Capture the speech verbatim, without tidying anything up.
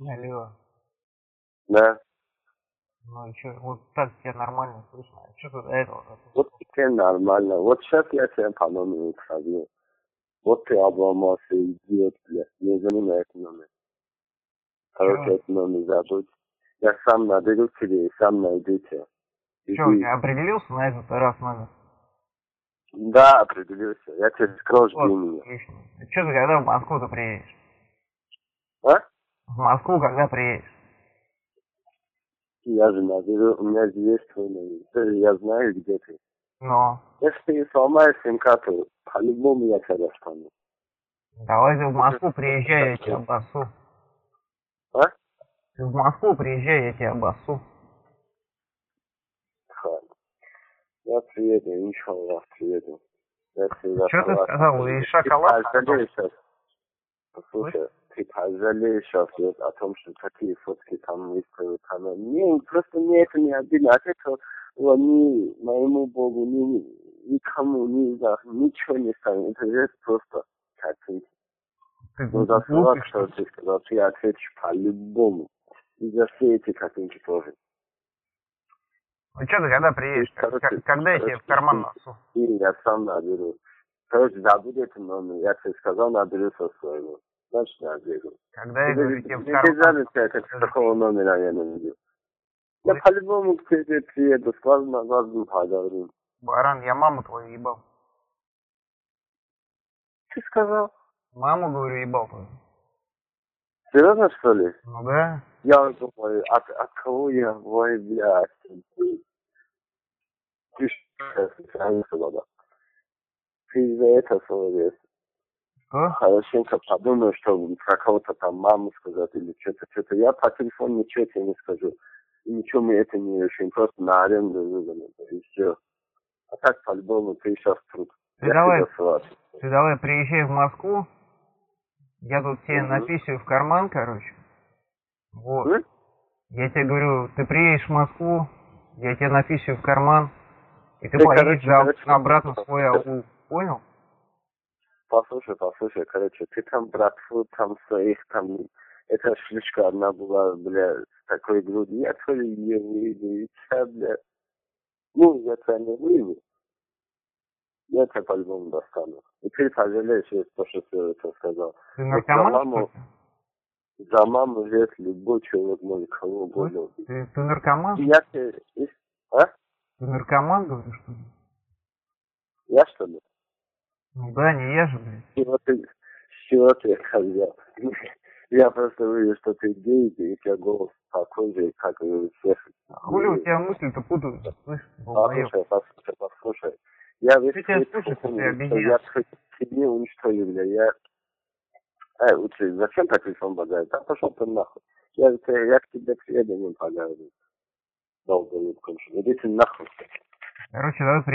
Алло. Да. Ну и что, вот так тебя нормально слышно. А что ты до этого? Вот теперь нормально. Вот сейчас я тебя по номеру сходил. Вот ты обломался, идиот, блядь. Не звони на этот номер. Короче, этот номер забудь. Я сам наберу тебе и сам найду тебя. Что, у тебя определился на этот раз номер? Да, определился. Я тебе скажу, жди Вот, меня. отлично. А что ты когда в Москву-то приедешь? А? В Москву когда приедешь? Я же наберу, у меня здесь есть твой номер. Я знаю, где ты. Но. Если ты сломаешь сим-карту, по-любому я тебя достану. Давай ты в Москву приезжай, я тебя обоссу. А? Ты в Москву приезжай, я тебя обоссу. Ладно. Я приеду, иншаллах, приеду. Я тебе Что ты сказал? И шоколад? Ты пожалеешь сейчас. Послушай, ты пожалеешь сейчас вот о том, что такие фотки там выставили. Там. Не, просто мне это не обидно. От этого ни моему Богу, ни никому, ни за ничего не станет. Это же просто картинки. Ну, за слова, что ты сказал, ты ответишь по-любому. И за все эти картинки тоже. Ну что ты когда приедешь? Короче, когда я тебе в карман носу? Я сам наберу. Короче, забудь этот номер. Я тебе сказал, наберу со своего. Значит, наберу. Когда я говорю тебе в Не карман? без как такого номера я наберу. Я по-любому к тебе приеду, с глазу на глазу поговорим. Баран, я маму твою ебал. Ты сказал? Маму, говорю, ебал твою. Серьезно, что ли? Ну да. Я думаю, от, от кого я, ой, блядь. Ты что, ты из-за этого молодец. Что? Хорошенько подумай, что про кого-то там маму сказать или что-то, что-то. Я по телефону ничего тебе не скажу. И ничего мы это не решим. Просто на аренду выгоним. И все. А так, по-любому, ты сейчас тут. Ты Я давай, тебя ты давай приезжай в Москву. Я тут тебе угу. написываю в карман, короче. Вот. М? Я тебе говорю, ты приедешь в Москву, я тебе написываю в карман, и ты, ты поедешь короче, за, короче, обратно в свой аул. Понял? Послушай, послушай, короче, ты там братву, там своих, там, эта шлючка одна была, бля, с такой грудью. Я твою ее выйду, и тебя, бля. Ну, я тебя не выйду. Я тебя по-любому достану. И ты пожалеешь, если то, что ты это сказал. Ты Вот за наркоман, маму, за маму лет любой человек может кого угодно убить. Ты, ты наркоман? Я тебе... А? Ты наркоман, говоришь, что ли? Я что ли? Ну да, не я же, блядь. С чего ты, с чего ты сказал? Я просто вижу, что ты гей, и у тебя голос такой же, как и у всех. Хули у тебя мысли-то путаются, слышь, долбоёб. Послушай, послушай, послушай. Я весь Ты тебя свет слушай, ты уничтожу. объединяешь. Я твой себе уничтожу, бля. Я... Эй, лучше, зачем так телефон базарить? Да пошел ты нахуй. Я, я к тебе приеду, не поговорю. Долго не кончу. Иди ты нахуй. Короче, давай